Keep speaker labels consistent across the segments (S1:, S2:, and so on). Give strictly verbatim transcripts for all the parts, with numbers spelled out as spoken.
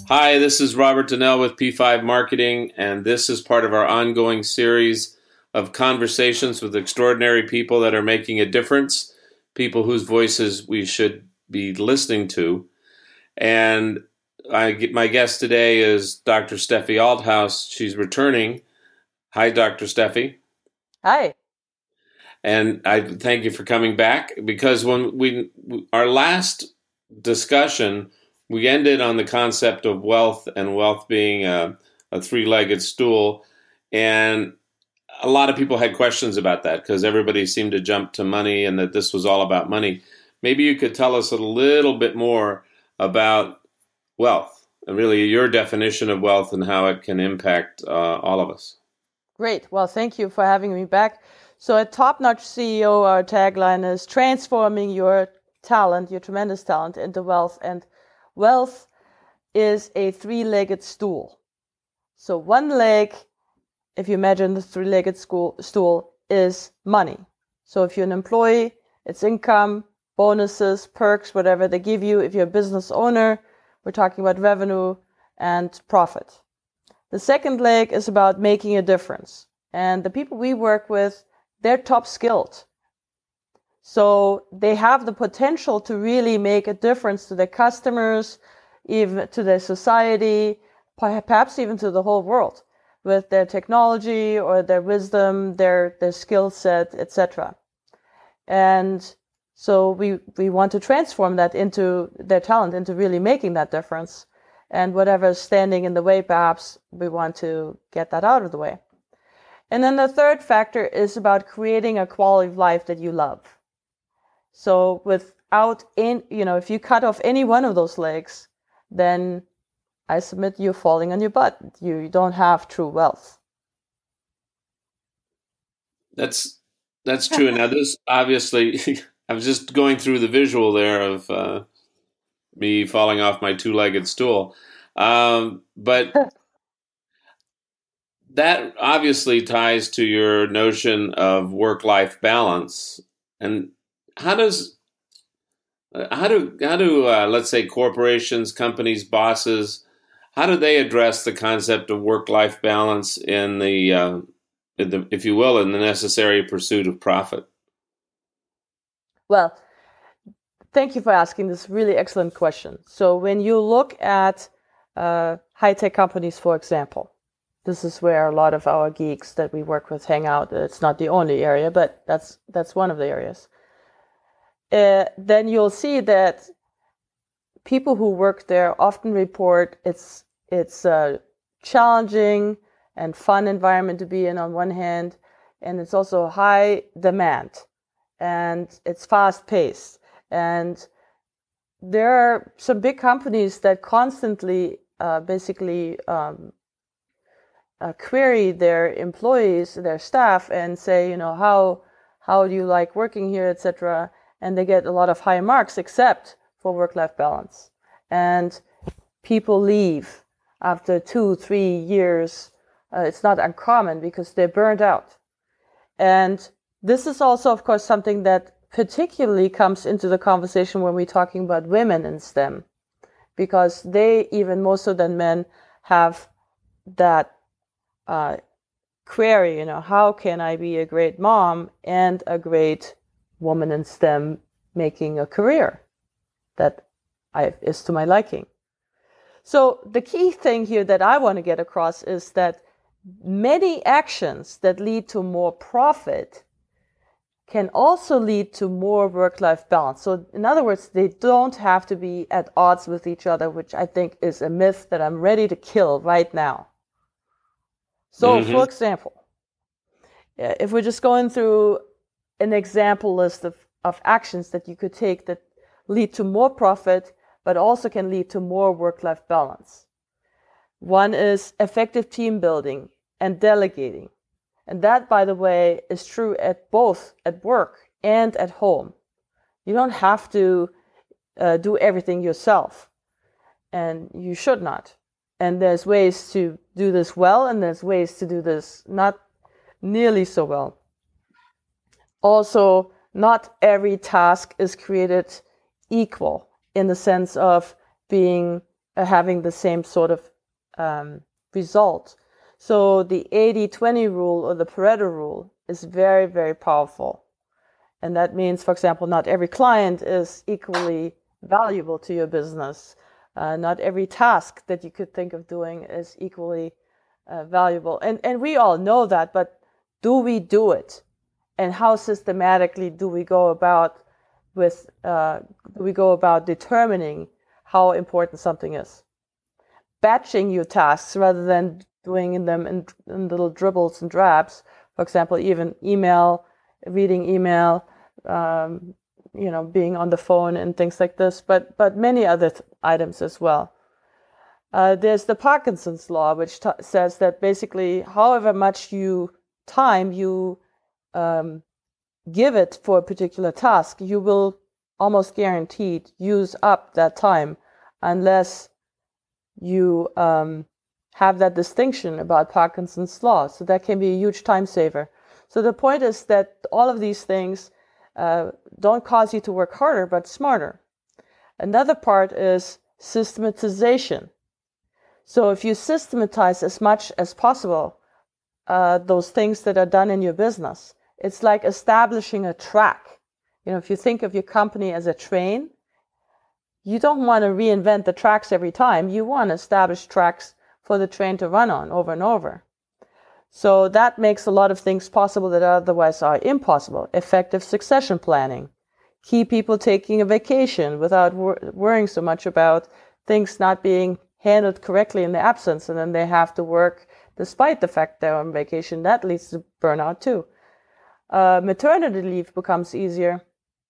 S1: Hi, this is Robert Donnell with P five Marketing, and this is part of our ongoing series of conversations with extraordinary people that are making a difference, people whose voices we should be listening to. And I, my guest today is Doctor Steffi Althaus. She's returning. Hi, Doctor Steffi.
S2: Hi.
S1: And I thank you for coming back, because when we our last discussion, we ended on the concept of wealth and wealth being a, a three-legged stool. And a lot of people had questions about that because everybody seemed to jump to money and that this was all about money. Maybe you could tell us a little bit more about wealth, and really your definition of wealth and how it can impact uh, all of us.
S2: Great. Well, thank you for having me back. So at Top Notch C E O, our tagline is transforming your talent, your tremendous talent, into wealth. And wealth is a three-legged stool. So one leg, if you imagine the three-legged school, stool, is money. So if you're an employee, it's income, bonuses, perks, whatever they give you. If you're a business owner, we're talking about revenue and profit. The second leg is about making a difference. And the people we work with, they're top skilled. So they have the potential to really make a difference to their customers, even to their society, perhaps even to the whole world, with their technology or their wisdom, their, their skill set, et cetera. And so we, we want to transform that into their talent, into really making that difference. And whatever's standing in the way, perhaps we want to get that out of the way. And then the third factor is about creating a quality of life that you love. So without, in, you know, if you cut off any one of those legs, then I submit you're falling on your butt. You, you don't have true wealth.
S1: That's that's true. Now, this obviously, I was just going through the visual there of uh, me falling off my two-legged stool, um, but that obviously ties to your notion of work-life balance. And how does how do how do uh, let's say corporations, companies, bosses, how do they address the concept of work-life balance in the, uh, in the, if you will, in the necessary pursuit of profit?
S2: Well, thank you for asking this really excellent question. So when you look at uh, high-tech companies, for example, this is where a lot of our geeks that we work with hang out. It's not the only area, but that's that's one of the areas. Uh, then you'll see that people who work there often report it's it's a challenging and fun environment to be in on one hand, and it's also high demand, and it's fast-paced. And there are some big companies that constantly uh, basically um, uh, query their employees, their staff, and say, you know, how how do you like working here, et cetera. And they get a lot of high marks, except for work-life balance. And people leave after two, three years. Uh, it's not uncommon because they're burned out. And this is also, of course, something that particularly comes into the conversation when we're talking about women in STEM, because they, even more so than men, have that uh, query, you know, how can I be a great mom and a great woman in STEM making a career that I, is to my liking? So the key thing here that I want to get across is that many actions that lead to more profit can also lead to more work-life balance. So in other words, they don't have to be at odds with each other, which I think is a myth that I'm ready to kill right now. So mm-hmm. For example, if we're just going through an example list of, of actions that you could take that lead to more profit, but also can lead to more work-life balance. One is effective team building and delegating. And that, by the way, is true at both at work and at home. You don't have to uh, do everything yourself, and you should not. And there's ways to do this well, and there's ways to do this not nearly so well. Also, not every task is created equal in the sense of being uh, having the same sort of um, result. So the eighty twenty rule or the Pareto rule is very, very powerful. And that means, for example, not every client is equally valuable to your business. Uh, not every task that you could think of doing is equally uh, valuable. And, and we all know that, but do we do it? And how systematically do we go about with uh, do we go about determining how important something is? Batching your tasks rather than doing them in, in little dribbles and drabs. For example, even email, reading email, um, you know, being on the phone and things like this, but but many other th- items as well. Uh, there's the Parkinson's law, which t- says that basically, however much you time you um, give it for a particular task, you will almost guaranteed use up that time unless you um, have that distinction about Parkinson's law. So that can be a huge time saver. So the point is that all of these things uh, don't cause you to work harder, but smarter. Another part is systematization. So if you systematize as much as possible uh, those things that are done in your business, it's like establishing a track. You know, if you think of your company as a train, you don't want to reinvent the tracks every time. You want to establish tracks for the train to run on over and over. So that makes a lot of things possible that otherwise are impossible. Effective succession planning. Key people taking a vacation without wor- worrying so much about things not being handled correctly in the absence, and then they have to work despite the fact they're on vacation. That leads to burnout too. Uh, maternity leave becomes easier.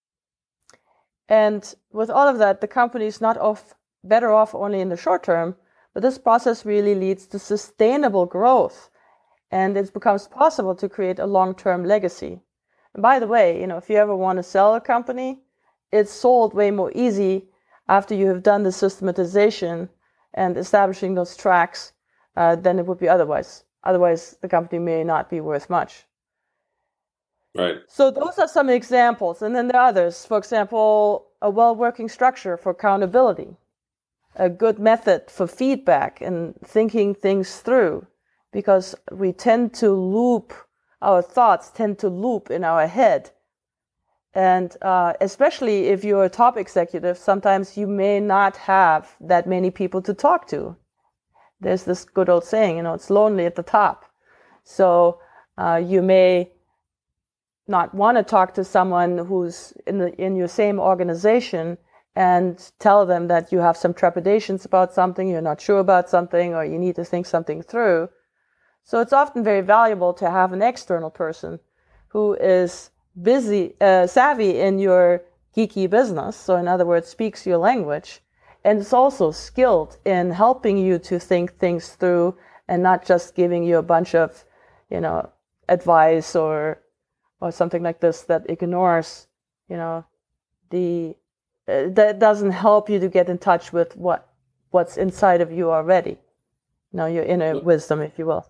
S2: And with all of that, the company is not off, better off only in the short term, but this process really leads to sustainable growth. And it becomes possible to create a long-term legacy. And by the way, you know, if you ever want to sell a company, it's sold way more easy after you have done the systematization and establishing those tracks uh, than it would be otherwise. Otherwise, the company may not be worth much.
S1: Right.
S2: So those are some examples. And then there are others. For example, a well-working structure for accountability, a good method for feedback and thinking things through, because we tend to loop, our thoughts tend to loop in our head. And uh, especially if you're a top executive, sometimes you may not have that many people to talk to. There's this good old saying, you know, it's lonely at the top. So uh, you may not want to talk to someone who's in the, in your same organization and tell them that you have some trepidations about something, you're not sure about something, or you need to think something through. So it's often very valuable to have an external person who is busy, uh, savvy in your geeky business. So in other words, speaks your language, and is also skilled in helping you to think things through and not just giving you a bunch of, you know, advice or or something like this that ignores, you know, the uh, that doesn't help you to get in touch with what what's inside of you already. You know, your inner wisdom, if you will.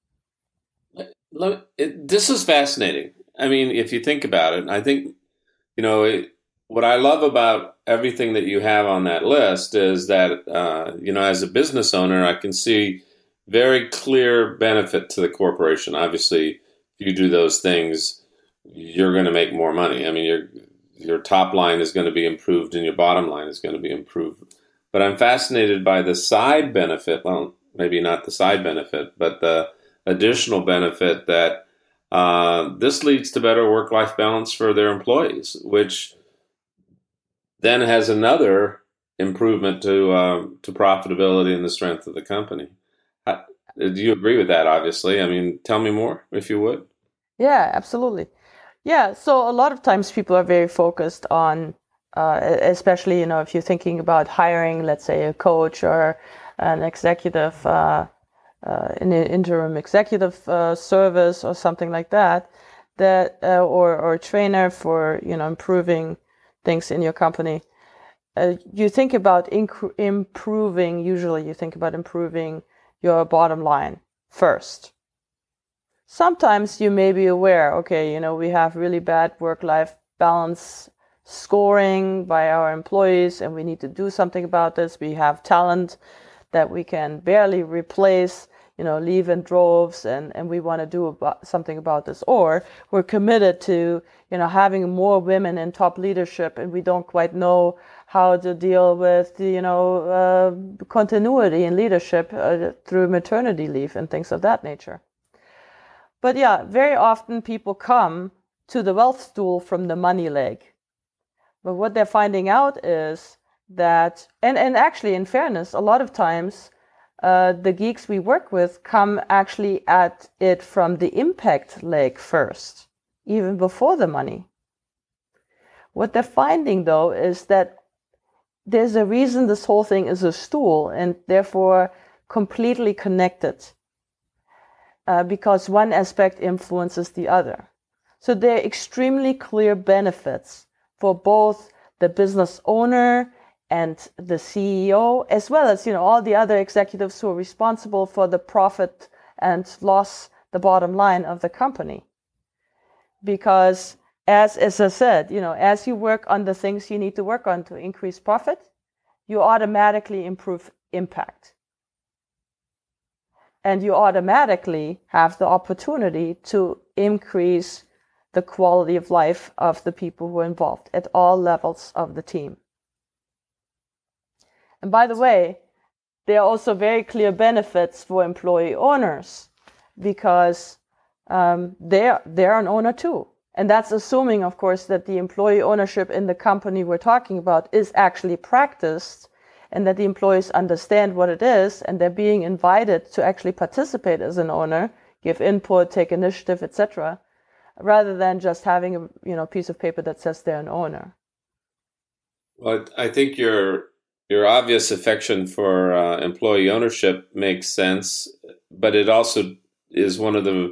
S1: It, this is fascinating. I mean, if you think about it, I think, you know, it, what I love about everything that you have on that list is that, uh, you know, as a business owner, I can see very clear benefit to the corporation. Obviously, if you do those things, you're going to make more money. I mean, your your top line is going to be improved and your bottom line is going to be improved. But I'm fascinated by the side benefit. Well, maybe not the side benefit, but the additional benefit that uh, this leads to better work-life balance for their employees, which then has another improvement to uh, to profitability and the strength of the company. How, do you agree with that? Obviously, I mean, tell me more if you would.
S2: Yeah, absolutely. Yeah, so a lot of times people are very focused on, uh, especially, you know, if you're thinking about hiring, let's say, a coach or an executive, uh, uh, an interim executive uh, service or something like that, that uh, or or a trainer for, you know, improving things in your company. Uh, you think about inc- improving. Usually, you think about improving your bottom line first. Sometimes you may be aware, okay, you know, we have really bad work-life balance scoring by our employees, and we need to do something about this. We have talent that we can barely replace, you know, leave in droves, and, and we want to do about, something about this. Or we're committed to, you know, having more women in top leadership, and we don't quite know how to deal with, you know, uh, continuity in leadership uh, through maternity leave and things of that nature. But yeah, very often people come to the wealth stool from the money leg. But what they're finding out is that, and, and actually in fairness, a lot of times uh, the geeks we work with come actually at it from the impact leg first, even before the money. What they're finding though is that there's a reason this whole thing is a stool and therefore completely connected, uh, because one aspect influences the other. So there are extremely clear benefits for both the business owner and the C E O, as well as, you know, all the other executives who are responsible for the profit and loss, the bottom line of the company. Because as, as I said, you know, as you work on the things you need to work on to increase profit, you automatically improve impact. And you automatically have the opportunity to increase the quality of life of the people who are involved at all levels of the team. And by the way, there are also very clear benefits for employee owners, because um, they're, they're an owner too. And that's assuming, of course, that the employee ownership in the company we're talking about is actually practiced, and that the employees understand what it is, and they're being invited to actually participate as an owner, give input, take initiative, et cetera, rather than just having a you know piece of paper that says they're an owner.
S1: Well, I think your your obvious affection for uh, employee ownership makes sense, but it also is one of the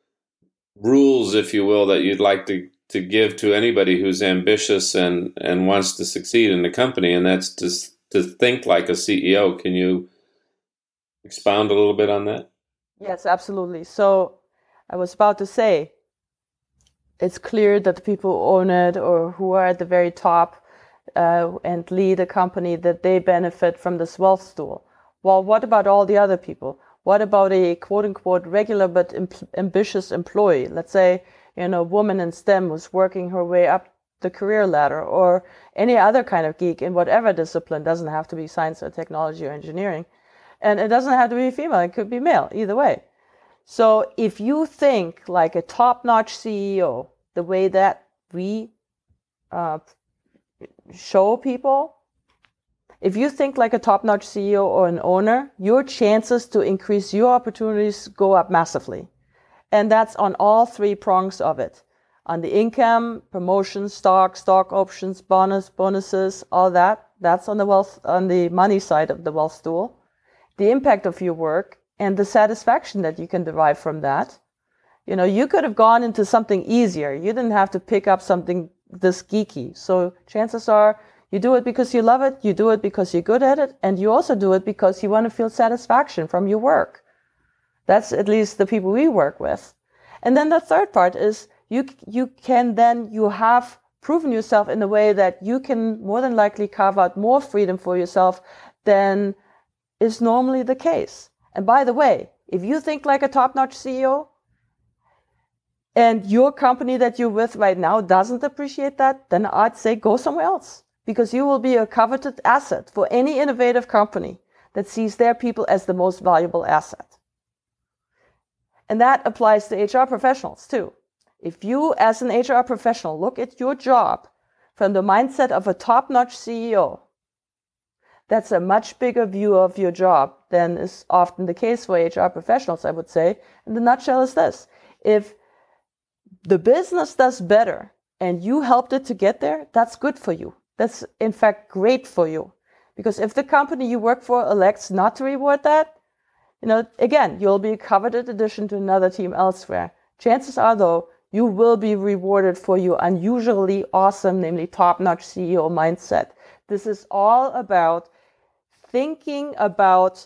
S1: rules, if you will, that you'd like to, to give to anybody who's ambitious and, and wants to succeed in the company, and that's to, to think like a C E O. Can you expound a little bit on that?
S2: Yes, absolutely. So I was about to say, it's clear that the people who own it or who are at the very top uh, and lead a company, that they benefit from this wealth stool. Well, what about all the other people? What about a quote-unquote regular but imp- ambitious employee? Let's say, you know, a woman in STEM who's working her way up the career ladder, or any other kind of geek in whatever discipline. Doesn't have to be science or technology or engineering. And it doesn't have to be female. It could be male, either way. So if you think like a top-notch C E O, the way that we uh, show people, if you think like a top-notch C E O or an owner, your chances to increase your opportunities go up massively. And that's on all three prongs of it. On the income, promotion, stock, stock options, bonus, bonuses, all that. That's on the wealth, on the money side of the wealth stool. The impact of your work and the satisfaction that you can derive from that. You know, you could have gone into something easier. You didn't have to pick up something this geeky. So chances are you do it because you love it, you do it because you're good at it, and you also do it because you want to feel satisfaction from your work. That's at least the people we work with. And then the third part is you you can then, you have proven yourself in a way that you can more than likely carve out more freedom for yourself than is normally the case. And by the way, if you think like a top-notch C E O, and your company that you're with right now doesn't appreciate that, then I'd say go somewhere else, because you will be a coveted asset for any innovative company that sees their people as the most valuable asset. And that applies to H R professionals too. If you, as an H R professional, look at your job from the mindset of a top-notch C E O, that's a much bigger view of your job than is often the case for H R professionals, I would say. And the nutshell is this: if the business does better and you helped it to get there, that's good for you. That's in fact great for you. Because if the company you work for elects not to reward that, you know, again, you'll be a coveted addition to another team elsewhere. Chances are, though, you will be rewarded for your unusually awesome, namely top-notch C E O mindset. This is all about thinking about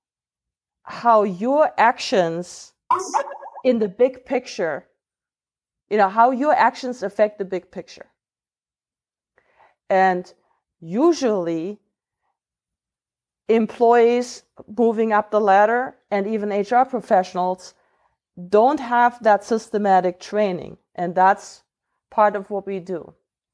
S2: how your actions in the big picture, you know, how your actions affect the big picture. And usually employees moving up the ladder and even H R professionals don't have that systematic training. And that's part of what we do.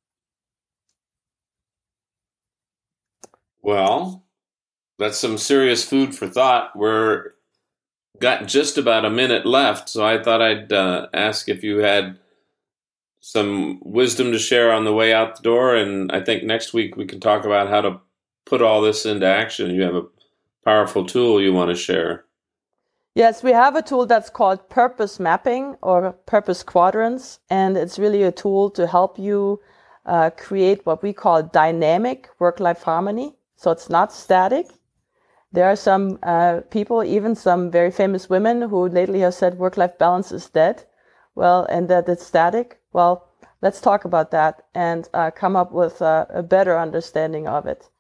S1: Well, that's some serious food for thought. We're got just about a minute left, so I thought I'd uh, ask if you had some wisdom to share on the way out the door, and I think next week we can talk about how to put all this into action. You have a powerful tool you want to share.
S2: Yes, we have a tool that's called Purpose Mapping or Purpose Quadrants, and it's really a tool to help you uh, create what we call dynamic work-life harmony. So it's not static. There are some uh, people, even some very famous women, who lately have said work-life balance is dead. Well, and that it's static. Well, let's talk about that and uh, come up with uh, a better understanding of it.